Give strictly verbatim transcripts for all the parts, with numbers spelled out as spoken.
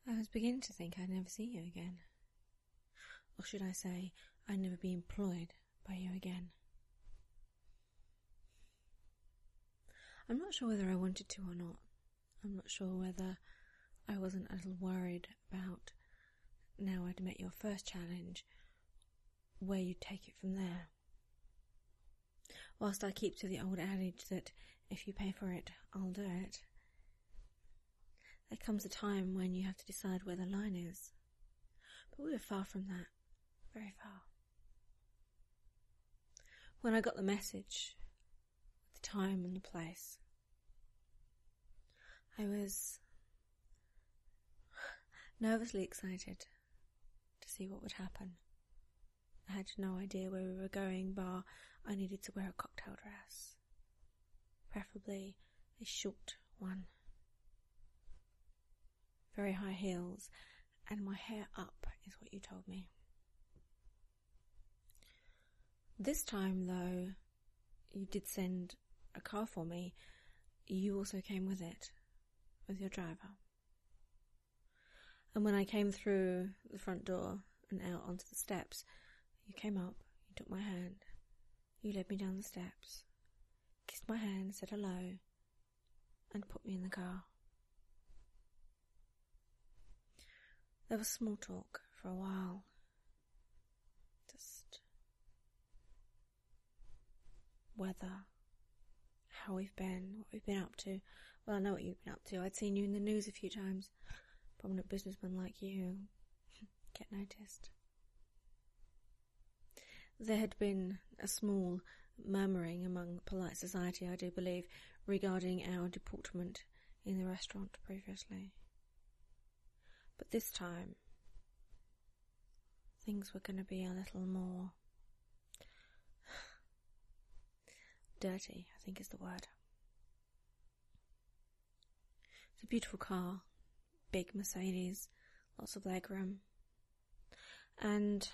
I was beginning to think I'd never see you again. Or should I say, I'd never be employed by you again. I'm not sure whether I wanted to or not. I'm not sure whether I wasn't a little worried about, now I'd met your first challenge, where you'd take it from there. Whilst I keep to the old adage that if you pay for it, I'll do it, there comes a time when you have to decide where the line is. But we were far from that. Very far. When I got the message, the time and the place, I was nervously excited to see what would happen. I had no idea where we were going, bar I needed to wear a cocktail dress, preferably a short one, very high heels, and my hair up is what you told me. This time, though, you did send a car for me. You also came with it, with your driver. And when I came through the front door and out onto the steps, you came up, you took my hand, you led me down the steps, kissed my hand, said hello, and put me in the car. There was small talk for a while. Just weather, how we've been, what we've been up to. Well, I know what you've been up to. I'd seen you in the news a few times. Prominent businessmen like you get noticed. There had been a small murmuring among polite society, I do believe, regarding our deportment in the restaurant previously. But this time, things were going to be a little more dirty, I think is the word. It's a beautiful car, big Mercedes, lots of legroom, and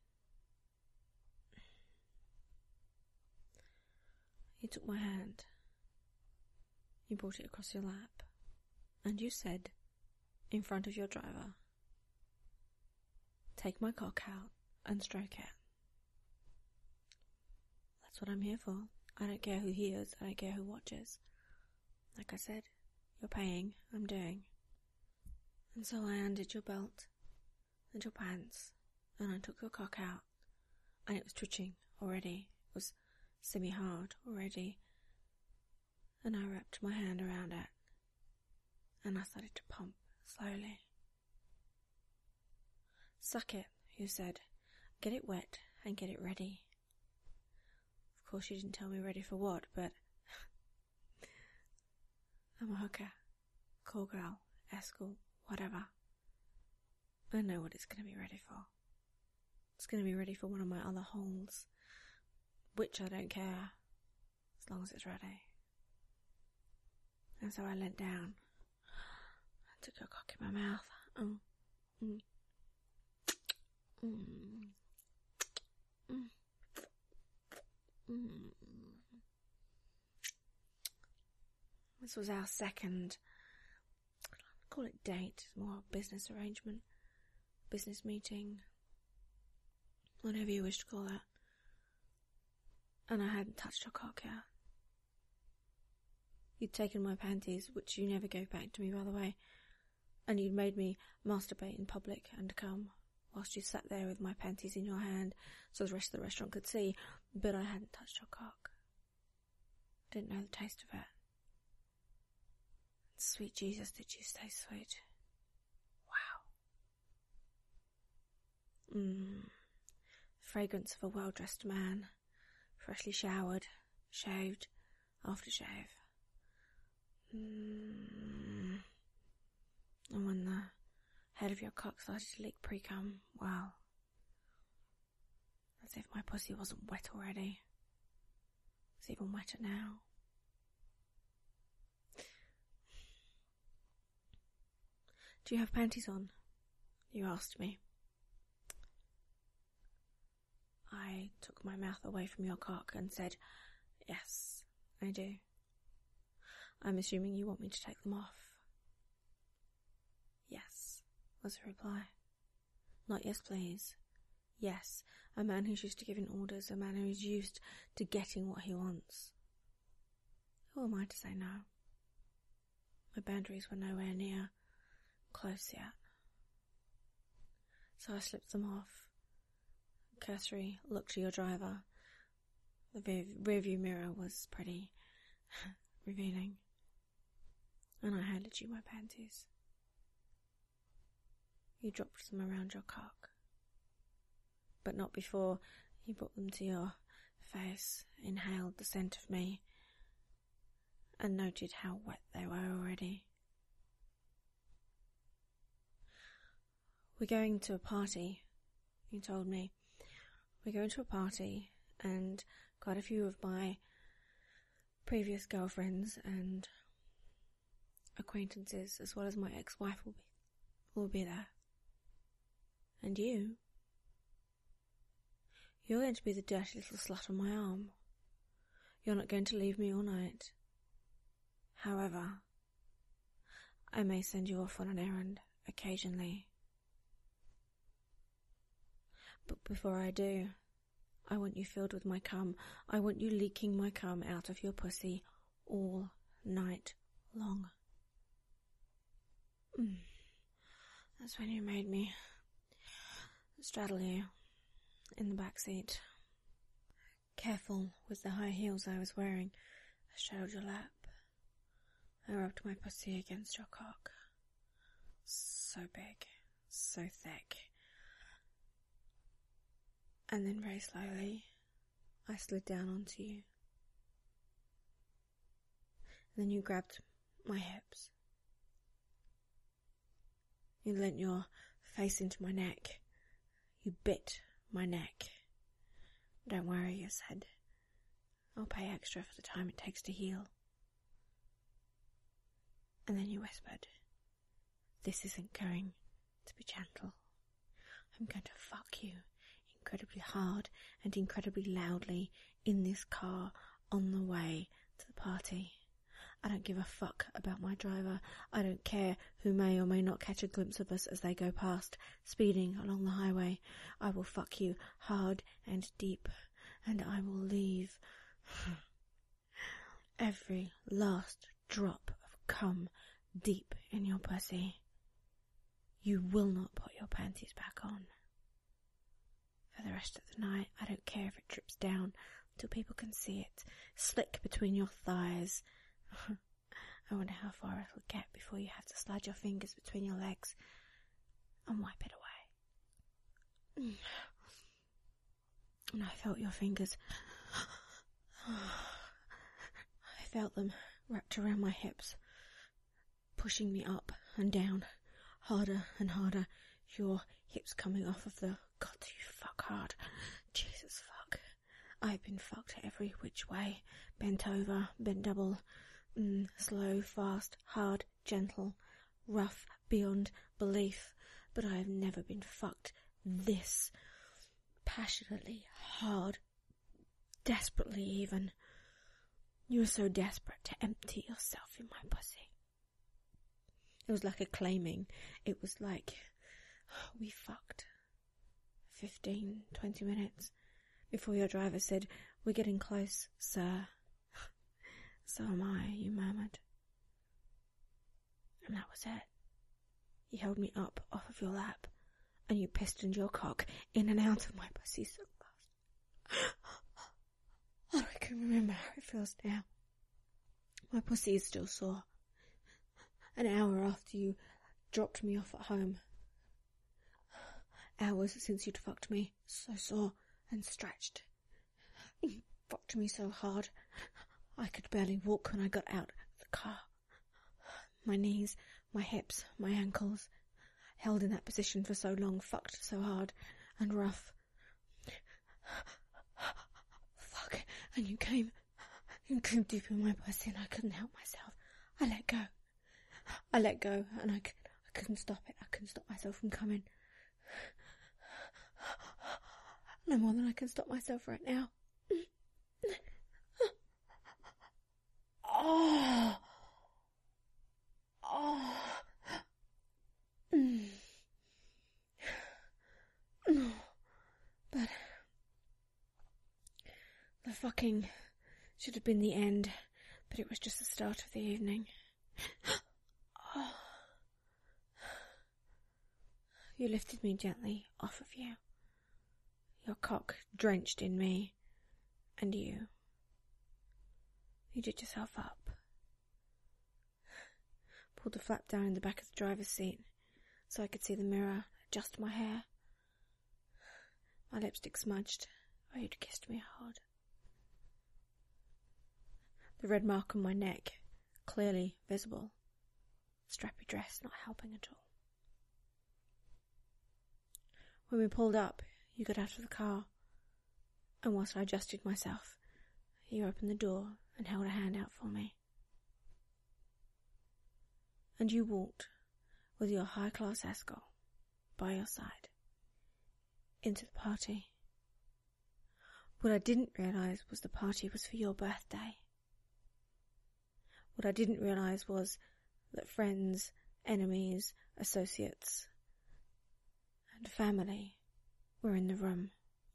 you took my hand, you brought it across your lap, and you said, in front of your driver, take my cock out and stroke it. That's what I'm here for. I don't care who hears, I don't care who watches. Like I said, you're paying, I'm doing. And so I undid your belt and your pants, and I took your cock out, and it was twitching already. It was semi-hard already. And I wrapped my hand around it, and I started to pump slowly. Suck it, you said. Get it wet and get it ready. Of course you didn't tell me ready for what, but I'm a hooker, call girl, escort, whatever. I know what it's going to be ready for. It's going to be ready for one of my other holes, which I don't care, as long as it's ready. And so I leant down, I took your cock in my mouth. Mm. Mm. Mm. Mm. Mm. This was our second, I'd call it date, more a business arrangement, business meeting, whatever you wish to call that. And I hadn't touched your cock yet. You'd taken my panties, which you never gave back to me, by the way, and you'd made me masturbate in public and come, whilst you sat there with my panties in your hand, so the rest of the restaurant could see, but I hadn't touched your cock. I didn't know the taste of it. And sweet Jesus, did you stay sweet? Wow. Mmm. Fragrance of a well-dressed man, freshly showered, shaved, aftershave. Mmm. And when the head of your cock started to leak pre-cum, well, as if my pussy wasn't wet already. It's even wetter now. Do you have panties on? You asked me. I took my mouth away from your cock and said, yes, I do. I'm assuming you want me to take them off. Yes, was the reply. Not yes, please. Yes, a man who's used to giving orders, a man who's used to getting what he wants. Who am I to say no? My boundaries were nowhere near close yet. So I slipped them off. Cursory look to your driver. The rearview mirror was pretty revealing. And I handed you my panties. You dropped them around your cock. But not before you brought them to your face, inhaled the scent of me, and noted how wet they were already. We're going to a party, you told me. We're going to a party, and quite a few of my previous girlfriends and acquaintances, as well as my ex-wife, will be, will be there. And you? You're going to be the dirty little slut on my arm. You're not going to leave me all night. However, I may send you off on an errand occasionally. But before I do, I want you filled with my cum. I want you leaking my cum out of your pussy all night long. Mm. That's when you made me straddle you in the back seat. Careful with the high heels I was wearing, I straddled your lap. I rubbed my pussy against your cock. So big, so thick. And then very slowly, I slid down onto you. And then you grabbed my hips. You leant your face into my neck. You bit my neck. Don't worry, you said. I'll pay extra for the time it takes to heal. And then you whispered, this isn't going to be gentle. I'm going to fuck you incredibly hard and incredibly loudly in this car on the way to the party. I don't give a fuck about my driver. I don't care who may or may not catch a glimpse of us as they go past, speeding along the highway. I will fuck you hard and deep, and I will leave every last drop of cum deep in your pussy. You will not put your panties back on. For the rest of the night, I don't care if it drips down until people can see it, slick between your thighs. I wonder how far it'll get before you have to slide your fingers between your legs and wipe it away. And I felt your fingers. I felt them wrapped around my hips, pushing me up and down, harder and harder, your hips coming off of the... God, you fuck hard. Jesus fuck. I've been fucked every which way. Bent over, bent double, mm, slow, fast, hard, gentle, rough, beyond belief. But I have never been fucked this passionately, hard, desperately even. You were so desperate to empty yourself in my pussy. It was like a claiming. It was like, we fucked. Fifteen, twenty minutes before your driver said, we're getting close, sir. So am I, you murmured. And that was it. You held me up off of your lap, and you pistoned your cock in and out of my pussy so fast. Oh, I can remember how it feels now. My pussy is still sore. An hour after you dropped me off at home. Hours since you'd fucked me, so sore and stretched. You fucked me so hard, I could barely walk when I got out of the car. My knees, my hips, my ankles, held in that position for so long, fucked so hard and rough. Fuck, and you came, you came deep in my pussy and I couldn't help myself. I let go. I let go and I, could, I couldn't stop it. I couldn't stop myself from coming. No more than I can stop myself right now. Oh. Oh. fucking should have been the end, but it was just the start of the evening. Oh. You lifted me gently off of you, your cock drenched in me, and you. You did yourself up. Pulled the flap down in the back of the driver's seat so I could see the mirror, adjust my hair. My lipstick smudged. Oh, you'd kissed me hard. The red mark on my neck, clearly visible. Strappy dress not helping at all. When we pulled up, you got out of the car, and whilst I adjusted myself, you opened the door and held a hand out for me. And you walked, with your high-class escort, by your side, into the party. What I didn't realise was the party was for your birthday. What I didn't realise was that friends, enemies, associates, and family were in the room.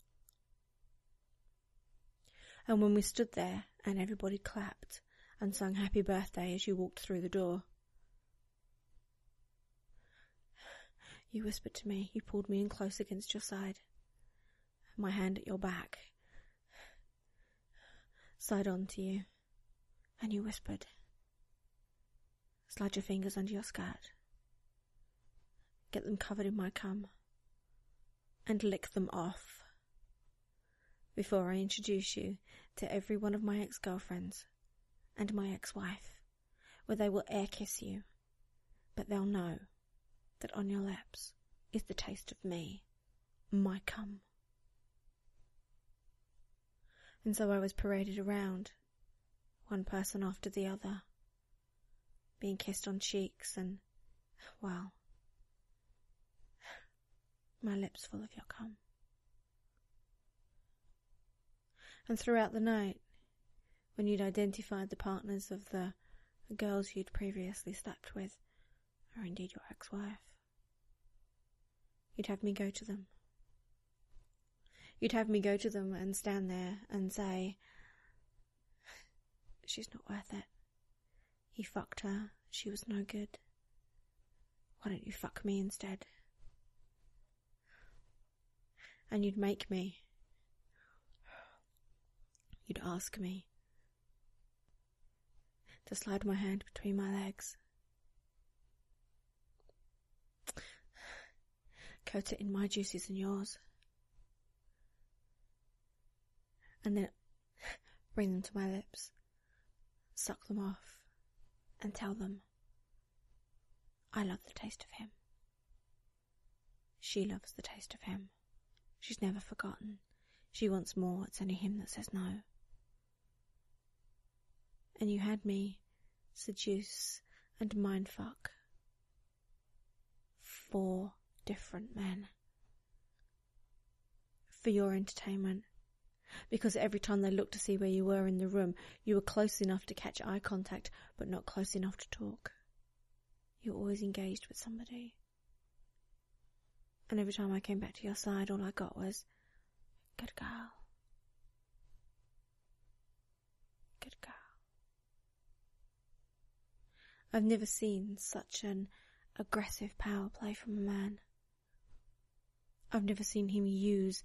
And when we stood there and everybody clapped and sung happy birthday as you walked through the door, you whispered to me, you pulled me in close against your side, my hand at your back, side on to you, and you whispered, slide your fingers under your skirt, get them covered in my cum, and lick them off, before I introduce you to every one of my ex-girlfriends and my ex-wife, where they will air kiss you, but they'll know that on your lips is the taste of me, my cum. And so I was paraded around, one person after the other, being kissed on cheeks and, well, my lips full of your cum. And throughout the night, when you'd identified the partners of the, the girls you'd previously slept with, or indeed your ex-wife, you'd have me go to them. You'd have me go to them and stand there and say, she's not worth it. He fucked her, she was no good. Why don't you fuck me instead? And you'd make me. You'd ask me to slide my hand between my legs, coat it in my juices and yours, and then bring them to my lips, suck them off, and tell them, I love the taste of him. She loves the taste of him. She's never forgotten. She wants more. It's only him that says no. And you had me seduce and mindfuck four different men for your entertainment, because every time they looked to see where you were in the room, you were close enough to catch eye contact, but not close enough to talk. You were always engaged with somebody. And every time I came back to your side, all I got was, good girl. Good girl. I've never seen such an aggressive power play from a man. I've never seen him use.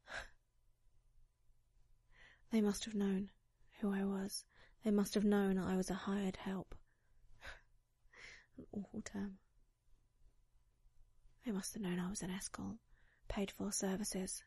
They must have known who I was. They must have known I was a hired help. An awful term. They must have known I was an escort, paid for services.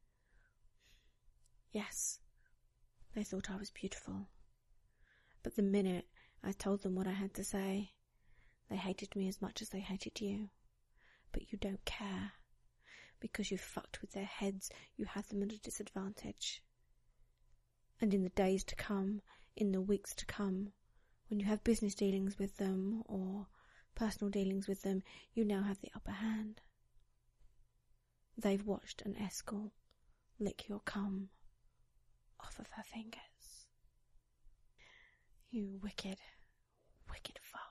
Yes, they thought I was beautiful. But the minute I told them what I had to say, they hated me as much as they hated you. But you don't care. Because you fucked with their heads, you had them at a disadvantage. And in the days to come, in the weeks to come, when you have business dealings with them or personal dealings with them, you now have the upper hand. They've watched an escort lick your cum off of her fingers. You wicked, wicked fuck.